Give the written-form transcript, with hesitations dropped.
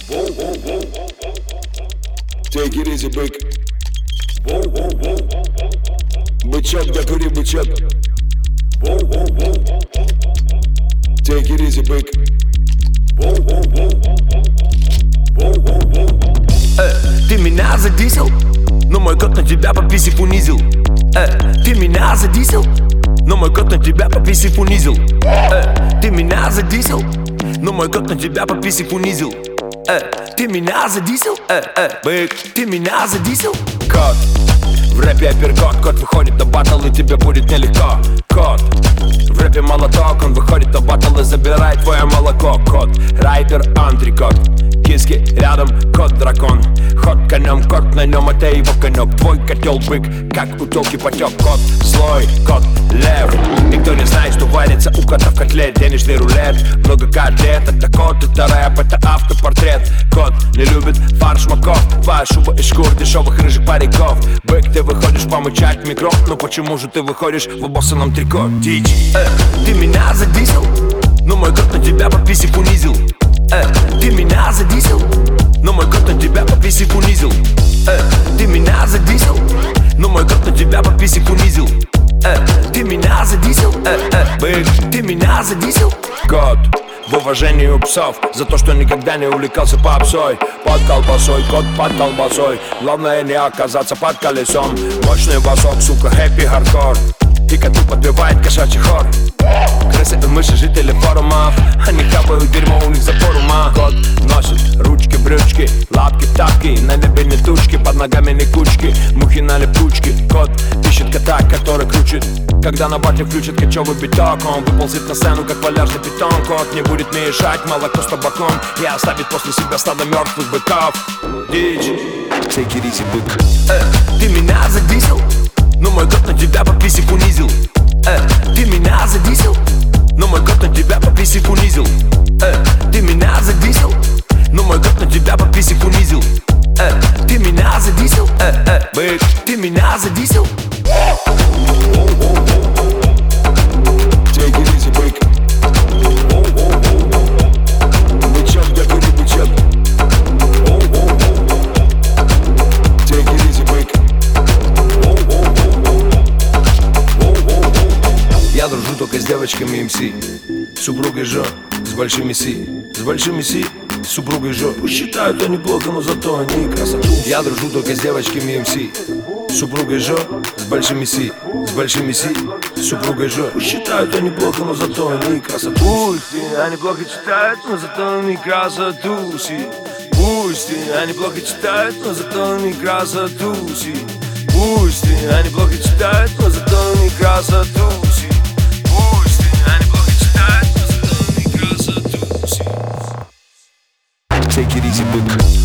Take it easy, бык. Бычок, да кури, бычок. Take it easy, бык. Ты меня задисел, но мой кот на тебя по писик унизил. Ты меня задисел, но мой кот на тебя по писик унизил. Ты меня задисел, но мой кот на тебя по писик унизил. Ты меня задисел, бык, ты меня задисел. Кот, в рэпе апперкот, кот выходит на баттл и тебе будет нелегко. Кот, в рэпе молоток, он выходит на баттл и забирает твое молоко. Кот, райдер, антрикот, киски рядом, кот-дракон. Ход конем, кот на нем, это его конек. Твой котел бык, как у телки потек. Кот злой, кот лев. Никто не знает, что варится у кота в котле. Денежный рулет, много котлет. Это кот, это рэп, это автопортрет. Кот не любит фарш маков. Твоя шуба из шкур дешевых рыжих париков. Бык, ты выходишь помычать в микро. Но почему же ты выходишь в обоссанном трико? Дичь. Ты меня задисел, но мой кот на тебя по писик унизил. Ты меня задисел, но мой кот на тебя по писик унизил. Ты меня задисел, но мой кот на тебя по писик унизил. Ты меня задисел, бык, ты меня задисел. Кот, в уважении у псов за то, что никогда не увлекался попсой. Под колбасой, кот под колбасой. Главное не оказаться под колесом. Мощный басок, сука, хэппи хардкор. И коту подпевает кошачий хор. Крысы и мыши, жители форумов. Они хапают дерьмо, у них запор ума. Кот носит ручки, брючки, лапки, тапки. На небе не тучки, под ногами не кучки. Мухи на липучке. Кот ищет кота, который кручит. Когда на батле включит кочевый биток, он выползет на сцену, как валяжный питон. Кот не будет мешать молоко с табаком и оставит после себя стадо мертвых быков. Дичь. Take it easy, бык. Ты меня задисел, но мой кот на тебя по писик унизил. Ты меня задисел, но мой кот на тебя по писик унизил. Ты меня задисел, но мой кот на тебя по писик унизил. Ты меня задисел, бык, ты меня задисел. Take it easy, бык. Бычок, да кури, бычок. Take it easy, бык. Я дружу только с девочками МС, супругой Жо, с большими Си. С большими Си, с супругой Жо. Пусть считают они плохо, но зато они красоту. Я дружу только с девочками МС, супругой Жо, с большими Си. С большими Си, с супругой Жо. Пусть считают они плохо, но зато они красоту. Пусть они плохо читают, но зато они красоту. Пусть они плохо читают, но зато они красоту. Пусть они плохо читают, но зато они красоту. Пусть они плохо читают, но зато они красоту. Take it easy, бык.